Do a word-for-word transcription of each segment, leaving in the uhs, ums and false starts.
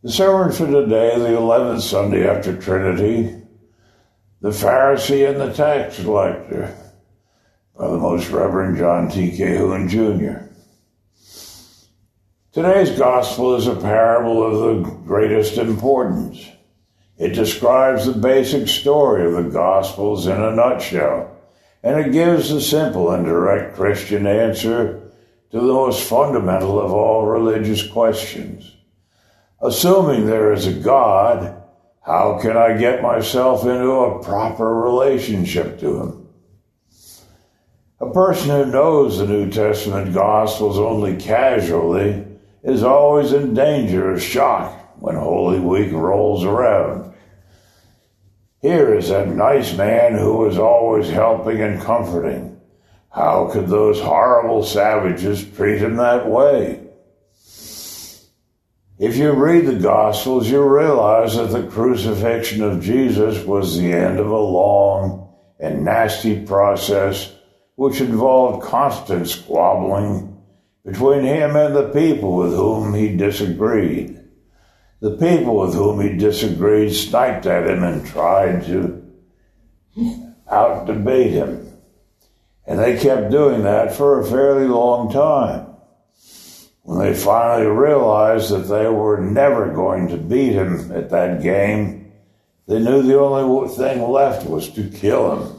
The sermon for today, the eleventh Sunday after Trinity, The Pharisee and the Tax Collector, by the Most Reverend John T. Cahoon, Junior Today's gospel is a parable of the greatest importance. It describes the basic story of the Gospels in a nutshell, and it gives the simple and direct Christian answer to the most fundamental of all religious questions. Assuming there is a God, how can I get myself into a proper relationship to Him? A person who knows the New Testament Gospels only casually is always in danger of shock when Holy Week rolls around. Here is that nice man who was always helping and comforting. How could those horrible savages treat him that way? If you read the Gospels, you realize that the crucifixion of Jesus was the end of a long and nasty process which involved constant squabbling between him and the people with whom he disagreed. The people with whom he disagreed sniped at him and tried to out-debate him. And they kept doing that for a fairly long time. When they finally realized that they were never going to beat him at that game, they knew the only thing left was to kill him.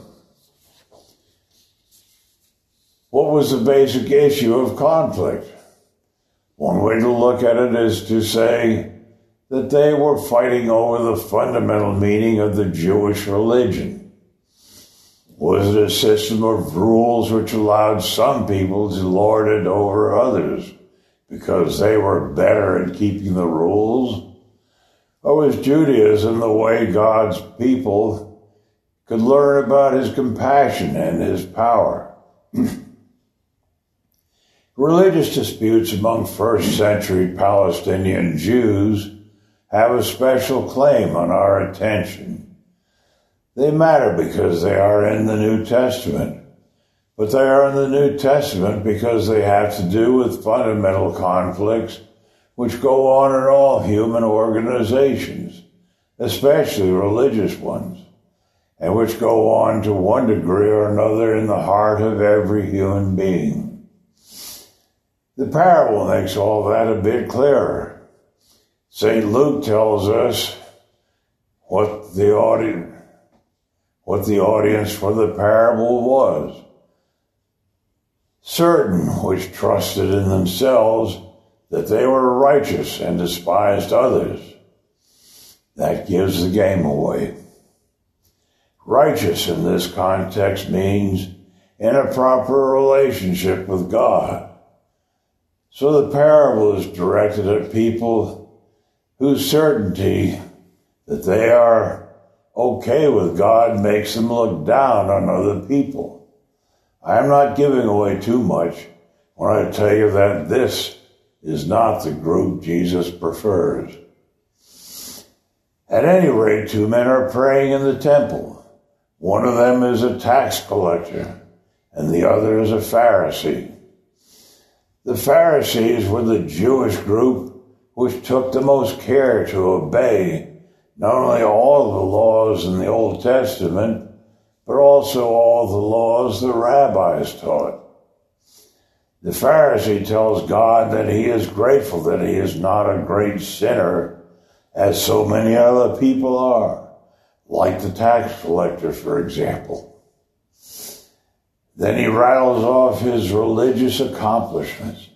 What was the basic issue of conflict? One way to look at it is to say that they were fighting over the fundamental meaning of the Jewish religion. Was it a system of rules which allowed some people to lord it over others because they were better at keeping the rules? Or was Judaism the way God's people could learn about His compassion and His power? Religious disputes among first century Palestinian Jews have a special claim on our attention. They matter because they are in the New Testament, but they are in the New Testament because they have to do with fundamental conflicts which go on in all human organizations, especially religious ones, and which go on to one degree or another in the heart of every human being. The parable makes all that a bit clearer. Saint Luke tells us what the audience, what the audience for the parable was. Certain which trusted in themselves that they were righteous and despised others. That gives the game away. Righteous in this context means in a proper relationship with God. So the parable is directed at people whose certainty that they are okay with God makes them look down on other people. I am not giving away too much when I tell you that this is not the group Jesus prefers. At any rate, two men are praying in the temple. One of them is a tax collector, and the other is a Pharisee. The Pharisees were the Jewish group which took the most care to obey not only all the laws in the Old Testament, but also all the laws the rabbis taught. The Pharisee tells God that he is grateful that he is not a great sinner, as so many other people are, like the tax collector, for example. Then he rattles off his religious accomplishments.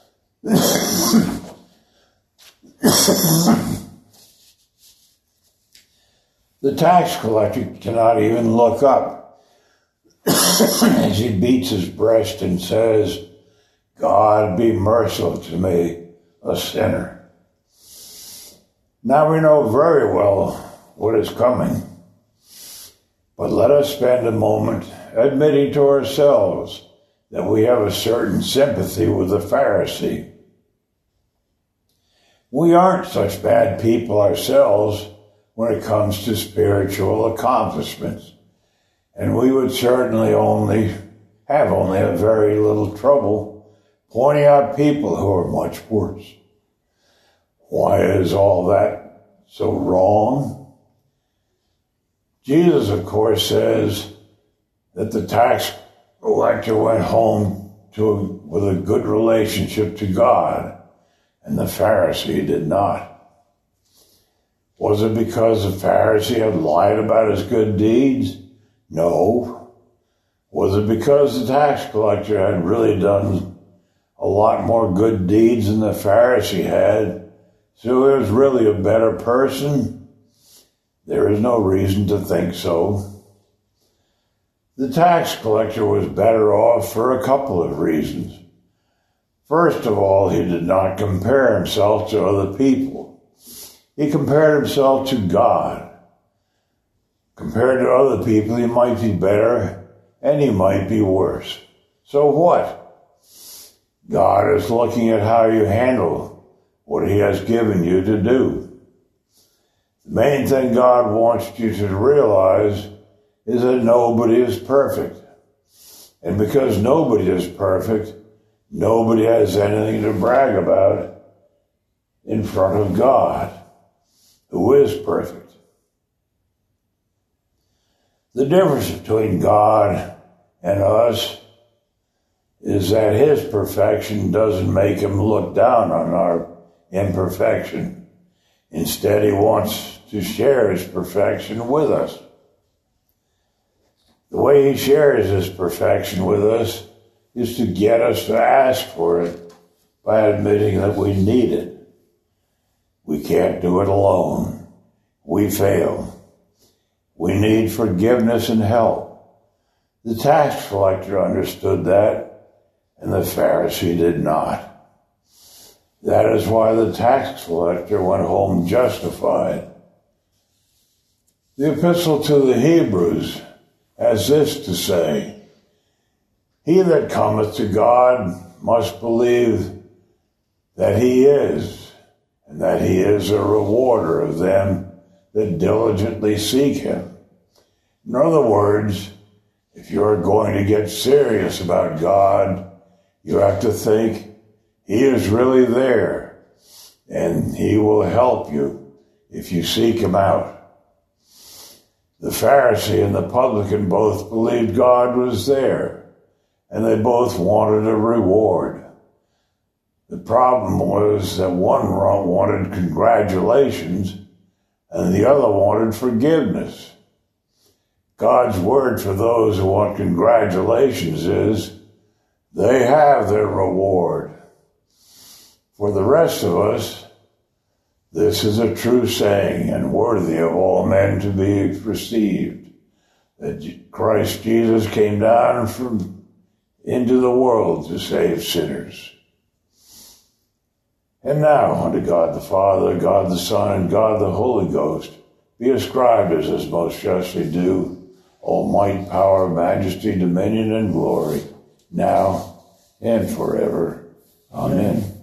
The tax collector cannot even look up as he beats his breast and says, God be merciful to me, a sinner. Now we know very well what is coming, but let us spend a moment admitting to ourselves that we have a certain sympathy with the Pharisee. We aren't such bad people ourselves when it comes to spiritual accomplishments, and we would certainly only have only a very little trouble pointing out people who are much worse. Why is all that so wrong? Jesus, of course, says that the tax collector went home to with a good relationship to God, and the Pharisee did not. Was it because the Pharisee had lied about his good deeds? No. Was it because the tax collector had really done a lot more good deeds than the Pharisee had, so he was really a better person? There is no reason to think so. The tax collector was better off for a couple of reasons. First of all, he did not compare himself to other people. He compared himself to God. Compared to other people, he might be better and he might be worse. So what? God is looking at how you handle what he has given you to do. The main thing God wants you to realize is that nobody is perfect. And because nobody is perfect, nobody has anything to brag about in front of God, who is perfect. The difference between God and us is that his perfection doesn't make him look down on our imperfection. Instead, he wants to share his perfection with us. The way he shares his perfection with us is to get us to ask for it by admitting that we need it. We can't do it alone. We fail. We need forgiveness and help. The tax collector understood that, and the Pharisee did not. That is why the tax collector went home justified. The epistle to the Hebrews has this to say: he that cometh to God must believe that he is, and that he is a rewarder of them that diligently seek him. In other words, if you're going to get serious about God, you have to think he is really there, and he will help you if you seek him out. The Pharisee and the publican both believed God was there, and they both wanted a reward. The problem was that one wanted congratulations, and the other wanted forgiveness. God's word for those who want congratulations is, they have their reward. For the rest of us, this is a true saying and worthy of all men to be received, that Christ Jesus came down from into the world to save sinners. And now unto God the Father, God the Son, and God the Holy Ghost be ascribed as is most justly due, all might, power, majesty, dominion, and glory, now and forever. Amen.